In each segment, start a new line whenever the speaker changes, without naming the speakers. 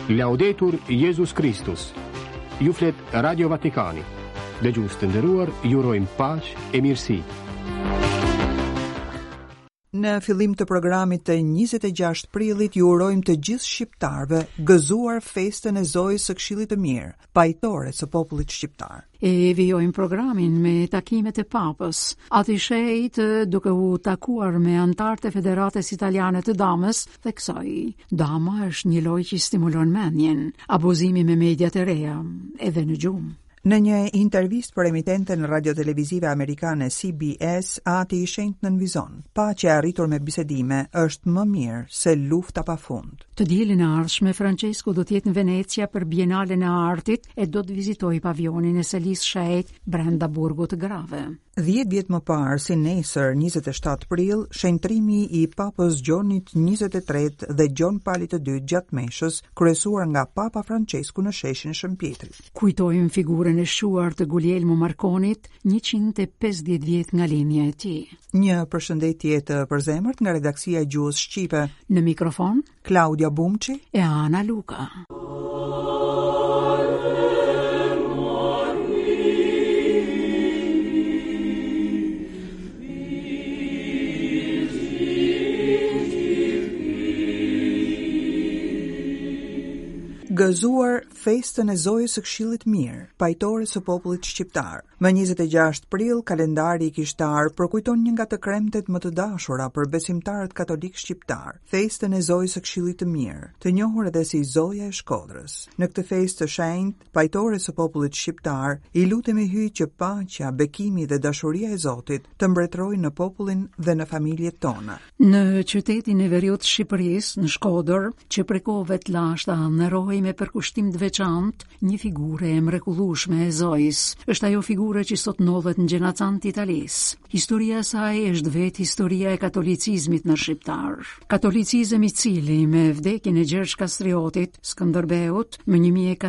Laudetur Jesus Christus. Ju flet Radio Vatikani. Dhe gjusë të nderuar, ju urojmë paqë e mirësi.
Në fillim të programit të 26 prillit ju urojmë të gjithë shqiptarëve gëzuar festën e Zojës së Këshillit të Mirë, pajtore së popullit shqiptar.
E vijojmë programin me takimet e Papës, aty duke u takuar me antarët e Federatës Italiane të Damës, theksoi, dama është një lojë që stimulon mendjen, abuzimi me mediat e reja, edhe në gjumë.
Në një intervistë për emitenten radio-televizive amerikane CBS, ati i shenjtë nënvizon, paqja e arritur me bisedime është më mirë se lufta pafund.
Të dielën e ardhshme Francesco do të jetë në Venecia për Bienalen e Artit e do të vizitojë pavionin e Selis Shejt brenda burgut të Grave.
10 vjet më parë, si nesër 27 prill, shenjtrimi i Papës Gjonit 23 dhe Gjon Pali II gjatë meshës, kryesuar nga Papa Francesku në sheshin Shëmpjetri.
Kujtojmë figurën e shuar të Guglielmo Marconit, 150 vjet nga linja e tij.
Një përshëndetje të përzemërt nga redaksia e Gjuhës Shqipe.
Në mikrofon,
Claudia Bumçi
e Ana Luka.
Gëzuar festën e Zojës së Këshillit Mirë, pajtore së popullit shqiptar. Më 26 prill, kalendari i kishtar përkujton një nga të kremtet më të dashura për besimtarët katolik shqiptar, festën e Zojës së Këshillit të Mirë, të njohur edhe si Zoja e Shkodrës. Në këtë festë të shenjtë, pajtore së popullit shqiptar, i lutemi hyj që paqja, bekimi dhe dashuria e Zotit të mbretërojnë në popullin dhe në familjet tona.
Në qytetin e veriut të Shqipërisë, në Shkodër, që prej kohëve të lashta nderoi me përkushtim të veçantë një figure e mrekullueshme e Zojës. Është ajo figure që sot ndodhet në gjenacan të Italisë. Historia e saj është vetë historia e katolicizmit në shqiptar. Katolicizëm i cili me vdekjen e Gjergj Kastriotit, Skënderbeut, më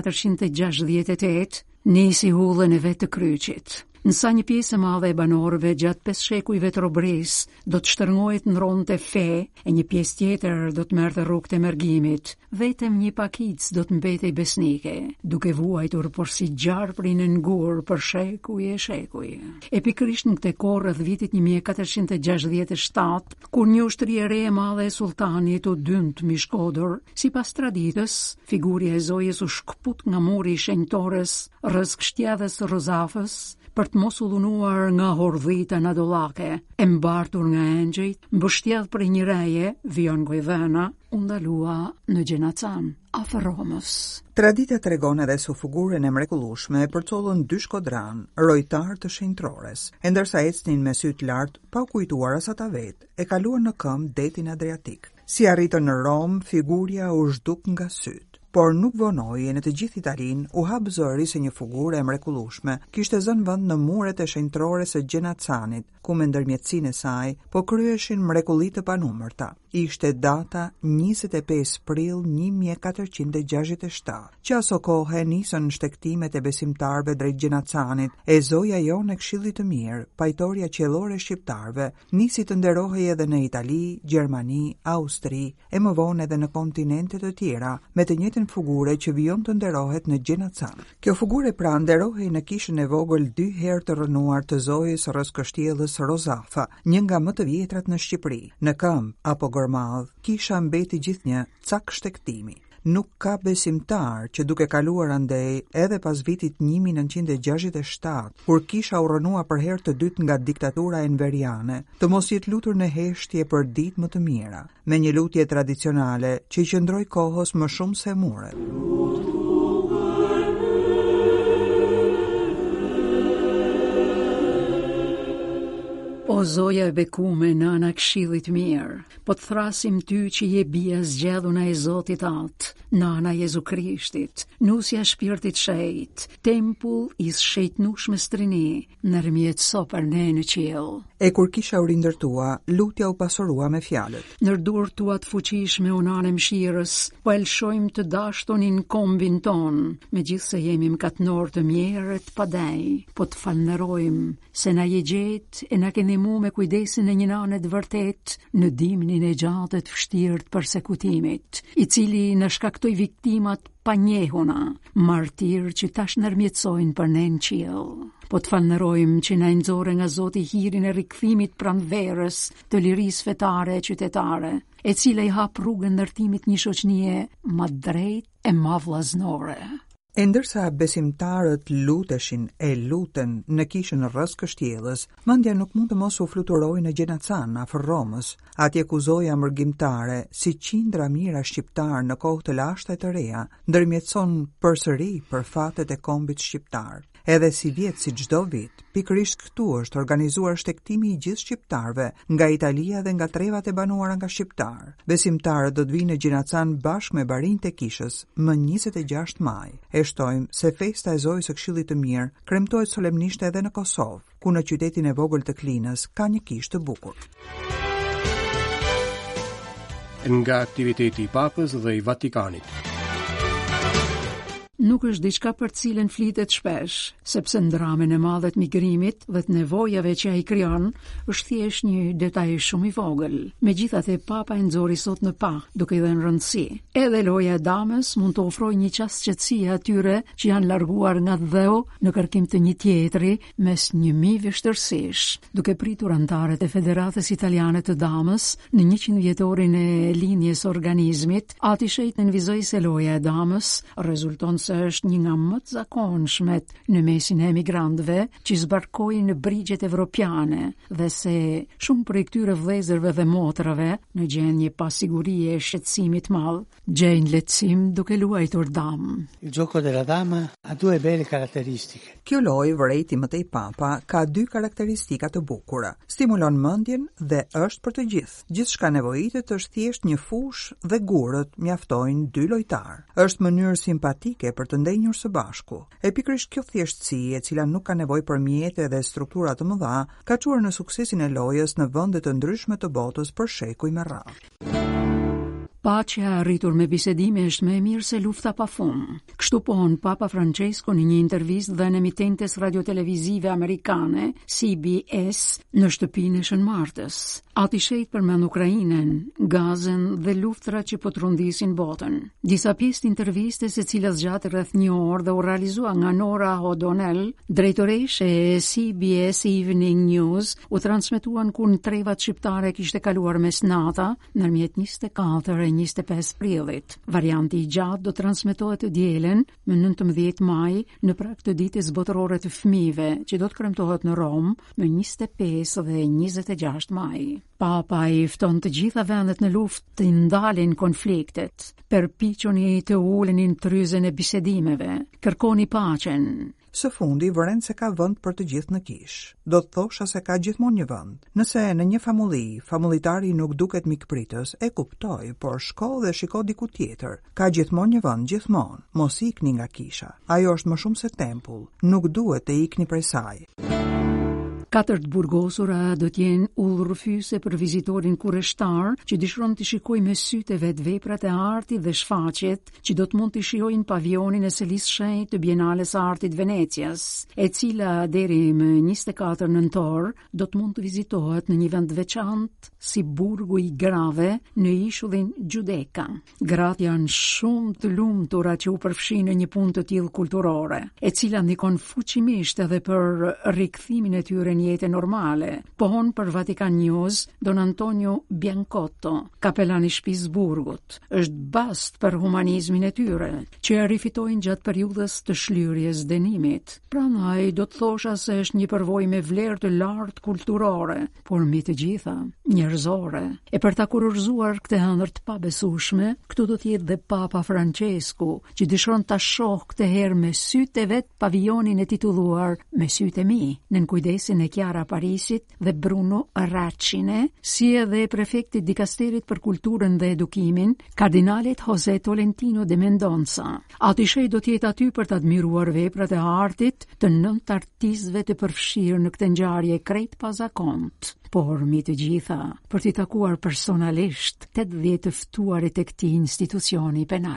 1468, nisi hullën e vetë të kryqit. Nësa një pjesë e madhe e banorëve gjatë 5 shekujve të robërisë do të shtërngohet në rronë të fe e një pjesë tjetër do të merrte rrugë të emergjimit, vetëm një pakic do të mbetej besnike, duke vuajtur por si gjarprin e ngur për shekuj e shekuj. E pikërisht në këtë kohë rreth vitit 1467, kur një ushtri e re e madhe e sultanit u dynt mbi Shkodër, sipas traditës, figurja e Zojës u shkput nga muri i shenjtores rreth kështjellës së Rozafës, për të mos u dhunuar nga hordhita nadollake, e mbartur nga engjëjt, mbështjell për një reje, Vion Gojvena, u ndalua në Gjenacan, afër Romës.
Tradita tregon edhe se figurën e mrekullueshme e përcollën 2 shkodran, rojtar të shenjtrores, e ndërsa ecnin me sy të lartë, pa u kujtuar as ata vetë, e kaluan në këmbë detin Adriatik. Si arritën në Rom, figurja u zhduk nga syt. Por nuk vonoi e në të gjithë Italinë u hap zëri se një figurë e mrekullueshme kishte zënë vend në muret e shenjtrore së Gjenacanit, ku me ndërmjetësinë e saj po kryeshin mrekulli të panumërta. Ishte data 25 prill 1467, që aso kohë nisën shtektimet e besimtarëve drejt Gjenacanit, e Zoja jonë e Këshillit të Mirë, pajtoria qiellore shqiptarëve, nisi të nderohej edhe në Itali, Gjermani, Austri, e më vonë edhe në kontinente të tjera, me të njëjtën figure që vijon të nderohet në Gjenacan. Kjo figure pra nderohej në kishën e vogël 2 herë të rënuar të Zojës rreth kështjellës Rozafa, një nga më të vjetrat në Shqipëri. Në këmbë apo gërmadh, kisha mbeti gjithnjë cak shtektimi. Nuk ka besimtar që duke kaluar andej edhe pas vitit 1967, kur kisha u rënua për herë të dytë nga diktatura enveriane, të mos jetë lutur në heshtje për ditë më të mira, me një lutje tradicionale që i qëndroi kohës më shumë se muret.
O Zoja e bekume, nëna e Këshillit Mirë, po të thrasim ty që je bia zgjedhuna e Zotit Atë, nana Jezu Krishtit, nusja shpirtit shejt, tempull i shejtnushme strini, nërmjet sopër ne në qiell.
E kur kisha u rindërtua, lutja u pasurua me fjalët.
Nër durë tuat fuqishme unanë mshirës, po elshojmë të dashtonin kombin ton, me gjithë se jemi mkatnor të mjerët padej, po të falnerojmë, se na je gjetë e na keni mu me kujdesin e një nane të vërtet në dimnin e gjatë të vështirë të përsekutimit, i cili në shkaktoi viktimat pa njehuna, martir që tash nërmjetsojnë për ne në qiell. Po të falënderojmë që na nxorë nga Zoti hirin e rikthimit pranverës të lirisë fetare e qytetare, e cila i hap rrugën ndërtimit një shoqënie më drejtë e më vllaznore.
E ndërsa besimtarët luteshin e luten në kishën rrës kështjellës, mendja nuk mund të mos u fluturojë në Gjenacan, afër Romës, atje ku zoja mërgimtare, si qindra mira shqiptar në kohë të lashta e të reja, ndërmjetëson përsëri për fatet e kombit shqiptar. Edhe si vjetë si çdo vit, pikërisht këtu është organizuar shtektimi i gjithë shqiptarëve nga Italia dhe nga trevat e banuara nga shqiptar. Besimtarët do të vinë në Gjenacan bashkë me barinjtë e kishës më 26 maj. E shtojmë se festa e Zojës së Këshillit të Mirë kremtohet solemnisht edhe në Kosovë, ku në qytetin e vogël të Klinës ka një kishë të bukur.
Nga aktiviteti i Papës dhe i Vatikanit.
Nuk është diçka për cilën flitet shpesh, sepse ndramën e madhe të migrimit dhe të nevojave që ai krijon është thjesht një detaj shumë i vogël. Megjithatë, Papa e nxori sot në pa, duke i dhënë rëndësi. Edhe loja e damës mund të ofrojë një çast qetësie atyre që janë larguar nga dheu në kërkim të një tjetri mes 1000 vështirësish. Duke pritur antarët e Federatës Italiane të Damës në 100 vjetorin e linjes organizmit, ati shejt nënvizoi se loja e damës rezulton se është një nga më të zakonshmet në mesin e emigrantëve që zbarkojnë në brigjet evropiane dhe se shumë prej këtyre vëllezërve dhe motrave në gjendje pasigurie e shqetësimit madh gjejnë lehtësim duke luajtur dam.
Il gioco della dama ha due belle caratteristiche.
Kjo lojë, vërejti mëtej Papa, ka 2 karakteristika të bukura. Stimulon mendjen dhe është për të gjithë. Gjithçka nevojitet është thjesht një fushë dhe gurët mjaftojnë 2 lojtar. Është mënyrë simpatike për të ndenjur së bashku. E pikërisht kjo thjeshtësi, e cila nuk ka nevojë për mjete dhe struktura të mëdha, ka çuar në suksesin e lojës në vende të ndryshme të botës për shekuj me radhë.
Paqja arritur me bisedime është më e mirë se lufta pa fund. Kështu pohon Papa Francesco në një intervistë dhënë emitentes radiotelevizive amerikane, CBS, në shtëpinë e Shën Martës. Ati shejt përmend Ukrainën, Gazën dhe luftrat që po trundisin botën. Disa pjesë të intervistës, e cila zgjati rreth 1 orë dhe u realizua nga Nora O'Donnell, drejtoreshe e CBS Evening News, u transmetuan kur në trevat shqiptare kishte kaluar mesnata ndërmjet 24 e 25 prillit. Varianti i gjatë do transmetohet të dielen më 19 maj në prag të ditës botërore të fëmijëve, që do të kremtohet në Rom më 25 dhe 26 maj. Papa i fton të gjitha vendet në luftë të ndalin konfliktet, përpiquni të uleni në tryezën e bisedimeve, kërkoni paqen.
Së fundi vëren se ka vend për të gjithë në kishë. Do të thosha se ka gjithmonë një vend. Nëse në një famulitari nuk duket mikpritës, e kuptoj, por shko dhe shiko diku tjetër. Ka gjithmonë një vend, gjithmonë. Mos ikni nga kisha. Ajo është më shumë se tempull. Nuk duhet të ikni prej saj.
4 burgosura do t'jenë udhërrëfyse për vizitorin kurreshtar që dëshiron të shikojë me sytë e vet veprat e artit dhe shfaqjet që do të mund të shijojnë pavionin e selisë shenjtë të Bienales së Artit Venecias, e cila deri më 24 nëntor do të mund të vizitohet në një vend veçantë si burgu i Grave në ishullin Giudecca. Gratë janë shumë të lumtura që u përfshin në një punë të tillë kulturore, e cila ndikon fuqimisht edhe për rikthimin e tyre në jetë normale. Pohon për Vatikan News Don Antonio Biancotto, kapelani i shtëpisë burgut. Është bast për humanizmin e tyre, që e rifitojnë gjatë periudhës të shlyrjes dënimit. Prandaj do të thosha se është një përvojë me vlerë të lartë kulturore, por mbi të gjitha njerëzore. E për ta kurorzuar këtë ëndër të pabesueshme, këtu do të jetë dhe Papa Francesku, që dëshiron ta shohë këtë herë me sytë e vet pavionin e titulluar Me sytë e mi, nën kujdesin e Chiara Parisit dhe Bruno Raccine, si edhe prefektit dikasterit për kulturën dhe edukimin, kardinalit José Tolentino de Mendonça. Atishej do t'jetë aty për të admiruar veprat e artit të 9 artistëve të përfshirë në këtë ngjarje krejt pazakont. Por mi të gjitha, për t'i takuar personalisht 80 të ftuarit e këtij institucioni penal.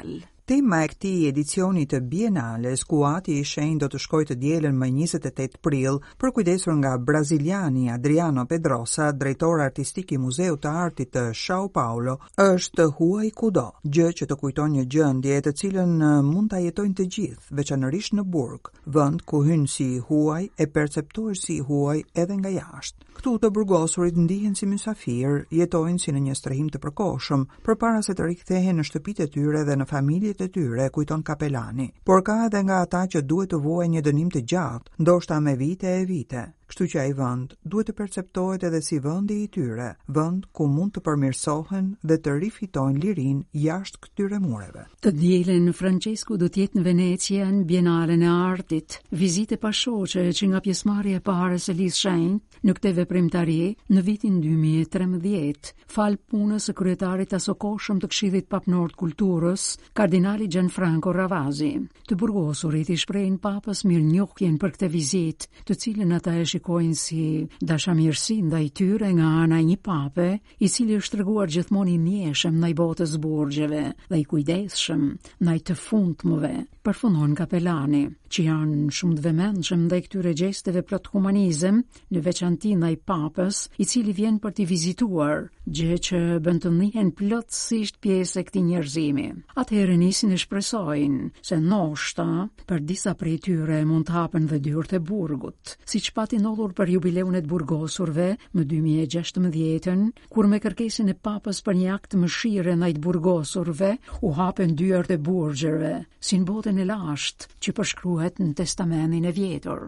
Tema e këtij edicioni të Bienales, ku Ati i Shenjtë do të shkojë të dielën më 28 prill, përkujdesur nga braziliani Adriano Pedrosa, drejtor artistik i Muzeut të Artit të Sao Paulo, është huaj kudo, gjë që të kujton një gjendje të cilën mund ta jetojnë të gjithë, veçanërisht në burg, vend ku hyn si huaj e perceptohesh si huaj edhe nga jashtë. Këtu të burgosurit ndihen si mysafir, jetojnë si në një strehim të përkohshëm, përpara se të rikthehen në shtëpitë e tyre dhe në familjet e tyre, kujton kapelani. Por ka edhe nga ata që duhet të vuajnë një dënim të gjatë, ndoshta me vite e vite. Kështu që ai vend duhet të perceptohet edhe si vendi i tyre, vend ku mund të përmirësohen dhe të rifitojnë lirinë jashtë këtyre mureve.
Të dielën Francesku do të jetë në Venecia në Bienalen e Artit, vizite pashoqe që nga pjesëmarrja e parë e Lisë Shenjtë në këtë veprimtari në vitin 2013, fal punës së kryetarit asokoshëm të Këshillit Papnor të Kulturës, kardinali Gianfranco Ravasi. Të burgosurit i shprehin papës mirënjohjen për këtë vizitë, të cilën ata e shikojnë si dashamirësi ndaj tyre nga ana e një pape, i cili është treguar gjithmonë i njehshëm ndaj botës burgjeve dhe i kujdesshëm ndaj të fundmëve, përfundon kapelani, që janë shumë të vëmendshëm ndaj këtyre gjesteve plot humanizëm, në veçanti ndaj papës, i cili vjen për t'i vizituar, gjë që bën të njihen plotësisht pjesë e këtij njerëzimi. Atëherë nisin e shpresojnë se ndoshta për disa prej tyre mund të hapen dhe dyert e burgut, siç pati ndodhur për jubileun e të burgosurve më 2016, kur me kërkesën e papës për një akt mëshire ndaj të burgosurve u hapen dyert e burgjeve, si në botën e lashtë që përshkruhet në testamentin e vjetër.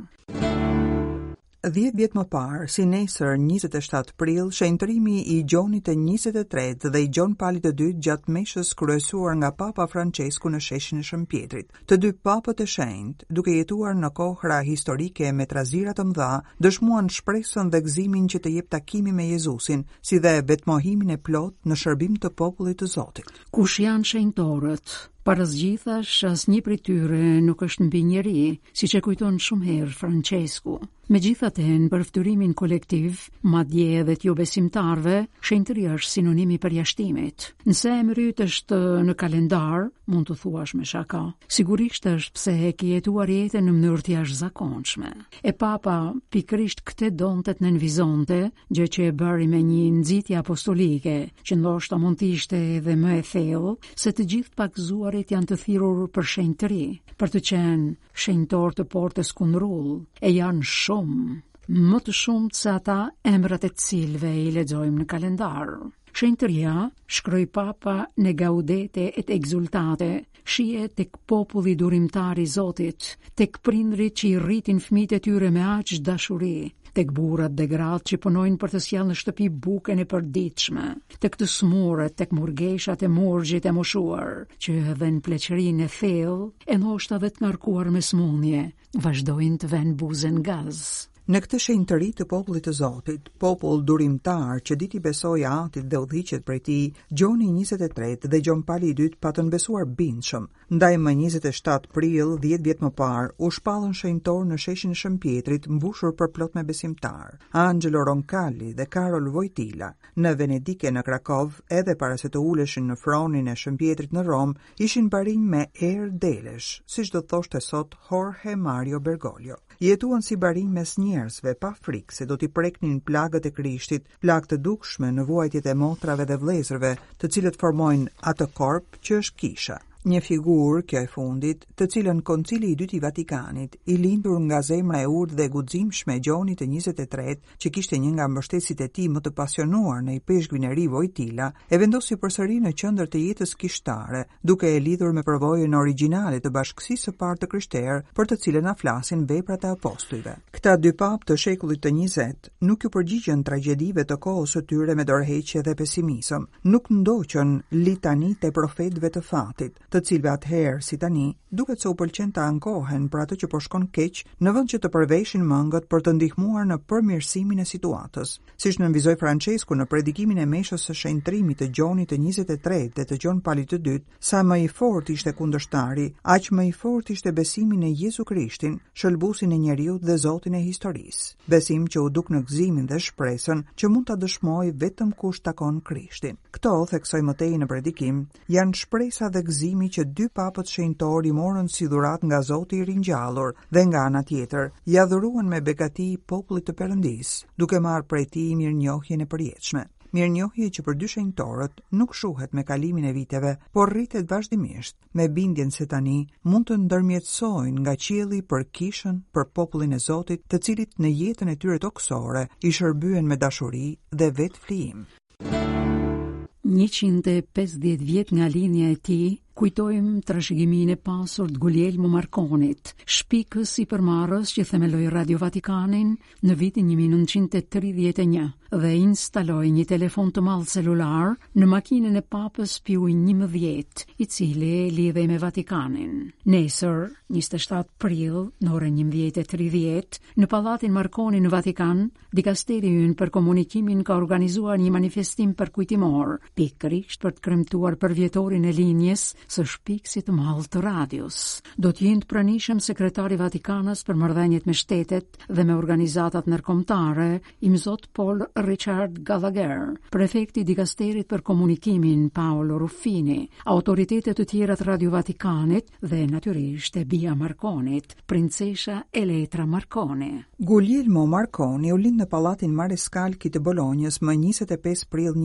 10 vjet më parë, si nesër 27 prill, shenjtërimi i Gjonit të 23 dhe i Gjon Palit të dytë gjatë meshës kryesuar nga Papa Francesku në sheshin e Shëmpjetrit. Të dy papët e shenjtë, duke jetuar në kohra historike me trazira të mëdha, dëshmuan shpresën dhe gëzimin që të jep takimi me Jezusin, si dhe vetmohimin e plot në shërbim të popullit të Zotit.
Kush janë shenjtorët? Parasgjithash, asnjë prej tyre nuk është mbi njeri, siç e kujton shumë herë Francesku. Megjithatë, në përftyrimin kolektiv, madje edhe të jo besimtarve, shenjtëria është sinonimi për jashtimit. Nëse emri është në kalendar, mund të thuash me shaka, sigurisht është pse e ke jetuar jetën në mënyrë të jashtëzakonshme. E Papa pikërisht këtë donte të nënvizonte, gjë që e bëri me një nxitje apostolike, që ndoshta mund të ishte edhe më e thellë, se të gjithë pakëzuarit janë të thirrur për shenjtëri, për të qenë shenjtor të portës kundrull, e janë më të shumë se ata emrat e cilëve i lexojmë në kalendar. Shenjtëria, shkroi Papa në Gaudete et Exultate, shihet tek populli durimtar i Zotit, tek prindrit që i rritin fëmijët e tyre me aq dashuri, tek burrat dhe gratë që punojnë për të sjellë në shtëpi bukën e përditshme, tek të smurët, tek murgeshat e murgjit e moshuar, që edhe në pleqërinë e thellë, e ndoshta edhe të ngarkuar me smundje, vazhdojnë të vënë buzën gaz.
Në këtë shenjtëri të popullit të Zotit, popull durimtar që diti besoi Atit dhe udhëhiqet prej tij, Gjoni 23 dhe Gjon Pali i dytë patën besuar bindshëm. Ndaj më 27 prill, 10 vjet më parë, u shpallën shenjtor në sheshin e Shëmpjetrit, mbushur përplot me besimtar. Angelo Roncalli dhe Karol Wojtyla, në Venedike në Krakov, edhe para se të uleshin në fronin e Shëmpjetrit në Rom, ishin barinj me erë delesh, siç do thoshte sot Jorge Mario Bergoglio. Jetuan si barinj mes njerëzve pa frikë se do t'i preknin plagët e Krishtit, plagë të dukshme në vuajtjet e motrave dhe vëllezërve, të cilët formojnë atë korp që është kisha. Një figurë, kjo e fundit, të cilën Koncili i dytë i Vatikanit, i lindur nga zemra e urtë dhe guximshme e Gjonit të 23, që kishte një nga mbështetësit e tij më të pasionuar në i peshkujnë e ri Wojtyla, e vendosi përsëri në qendër të jetës kishtare, duke e lidhur me përvojën origjinale të bashkësisë së parë të krishterë, për të cilën na flasin veprat e apostujve. Këta dy papë të shekullit të 20 nuk u përgjigjen tragjedive të kohës së tyre me dorëheqje dhe pesimizëm, nuk ndoqën litanitë e profetëve të fatit, të cilëve atëherë si tani duket se u pëlqen të ankohen për atë që po shkon keq, në vend që të përveshin mëngët për të ndihmuar në përmirësimin e situatës. Siç nënvizoi Francesku në predikimin e meshës së shenjtërimit të Gjonit të 23 dhe të Gjon Palit të dytë, sa më i fortë ishte kundërshtari, aq më i fortë ishte besimi në Jezu Krishtin, shëlbuesin e njeriut dhe Zotin e historisë. Besim që u duk në gëzimin dhe shpresën që mund ta dëshmojë vetëm kush takon Krishtin. Këto, theksoi mëtej në predikim, janë shpresa dhe gëzimi kujtojmë që 2 papët shenjtor i morën si dhuratë nga Zoti i ringjallur dhe nga ana tjetër ja dhuruan me begati popullit të Perëndis, duke marrë prej tij mirënjohjen e përjetshme. Mirënjohje që për 2 shenjtorët nuk shuhet me kalimin e viteve, por rritet vazhdimisht, me bindjen se tani mund të ndërmjetësojnë nga qielli për kishën, për popullin e Zotit, të cilit në jetën e tyre toksore i shërbyen me dashuri dhe vetë flijim.
150 vjet nga linja e tij, kujtojmë trashëgiminë e pasur të Guglielmo Marconit, shpikës i përmarrës që themeloi Radio Vatikanin në vitin 1931 dhe instaloi një telefon të madh celular në makinën e Papës Piu XI, i cili lidhej me Vatikanin. Nesër, 27 prill, në orën 11:30, në pallatin Marconi në Vatikan, dikasteri ynë për komunikimin ka organizuar një manifestim përkujtimor, pikërisht për të kremtuar përvjetorin e linjes së shpikësit të madh të radios. Do të jenë të pranishëm sekretari Vatikanës për marrëdhëniet me shtetet dhe me organizatat ndërkombëtare, Imzot Paul Richard Gallagher, prefekti i dikasterit për komunikimin Paolo Ruffini, autoritetet të tjera të Radio Vatikanit dhe natyrisht e bija Marconit, princesha Elettra Marconi.
Guglielmo Marconi u lind në pallatin Marescalchi të Bolonjës më 25 prill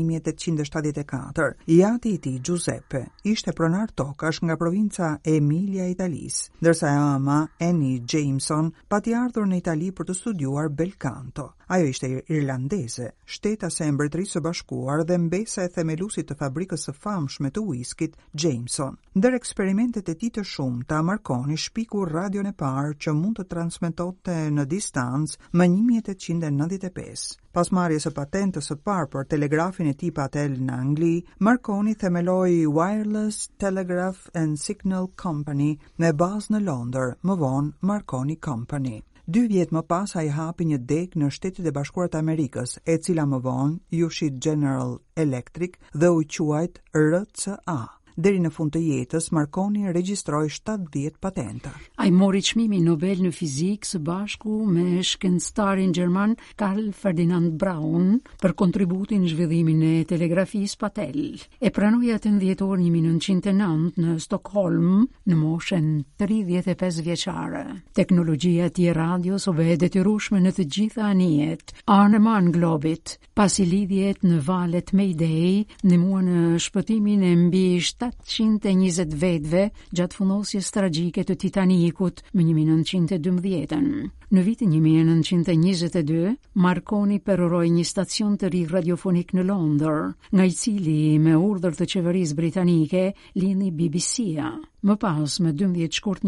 1874. Jati i tij Giuseppe ishte pronar tokash nga provinca Emilia e Italisë, ndërsa ama Annie Jameson pati ardhur në Itali për të studiuar bel canto. Ajo ishte irlandeze, shtetase e Mbretërisë së Bashkuar dhe mbesa e themelusit të fabrikës së famshme të whiskit Jameson. Ndër eksperimentet e tij të shumta, Marconi shpiku radion e parë që mund të transmetonte në distancë më 1895. Pas marrjes së patentës së parë për telegrafin e tip Patel në Angli, Marconi themeloi Wireless Telegraph and Signal Company me bazë në Londër, më vonë Marconi Company. 2 vjet më pas ai hapi një deg në Shtetet e Bashkuara të Amerikës, e cila më vonë ju shit General Electric dhe u quajt RCA. Deri në fund të jetës, Marconi regjistroi 70 patenta.
Ai mori çmimin Nobel në fizikë së bashku me shkencëtarin gjerman Karl Ferdinand Braun për kontributin në zhvillimin e telegrafisë Patel. E pranoi atë në dhjetor 1909 në Stockholm në moshën 35 vjeçare. Teknologjia e tij radios u bë detyrueshme në të gjitha anijet, anë globit, pasi lidhjet në valet Mayday ndihmuan në shpëtimin e mbi 720 vetëve gjatë fundosjes tragjike të Titanikut më 1912. Në vitin 1922, Marconi peroroi një stacion të ri radiofonik në Londër, nga i cili me urdhër të qeverisë britanike lindi BBC-a. Më pas, më 12 shkurt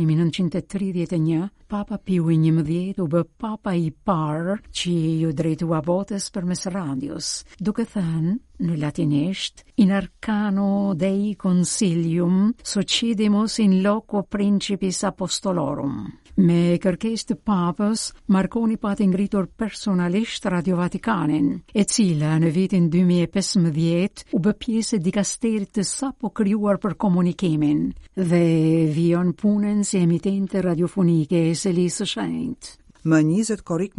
1931, Papa Piu XI u bë papa i parë që ju drejtua botës përmes radios, duke thënë në latinisht: In arcano Dei Consilium succedimus in loco principis apostolorum. Me kërkesë të papës, Marconi pati ngritur personalisht Radio Vatikanin, e cila në vitin 2015 u bë pjesë e dikasterit të sapo krijuar për komunikimin dhe vijon punën si emitente radiofonike e Selisë së Shenjtë.
Më 20 korrik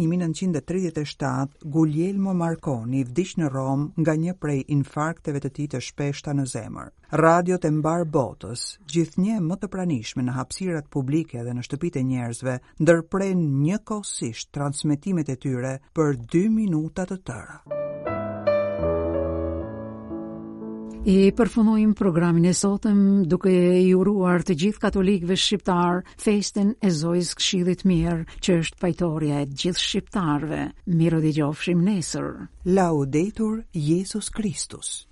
1937, Guglielmo Marconi vdiq në Rom nga një prej infarkteve të tij të shpeshta në zemër. Radiot e mbar botës, gjithnjë më të pranishme në hapësirat publike dhe në shtëpitë e njerëzve, ndërpren njëkohësisht transmetimet e tyre për 2 minuta të tëra.
E përfundojmë programin e sotëm duke i uruar të gjithë katolikëve shqiptar festën e Zojës Këshillit Mirë, që është pajtoria e gjithë shqiptarëve. Miru dëgjofshim nesër.
Laudetur Jesus Christus.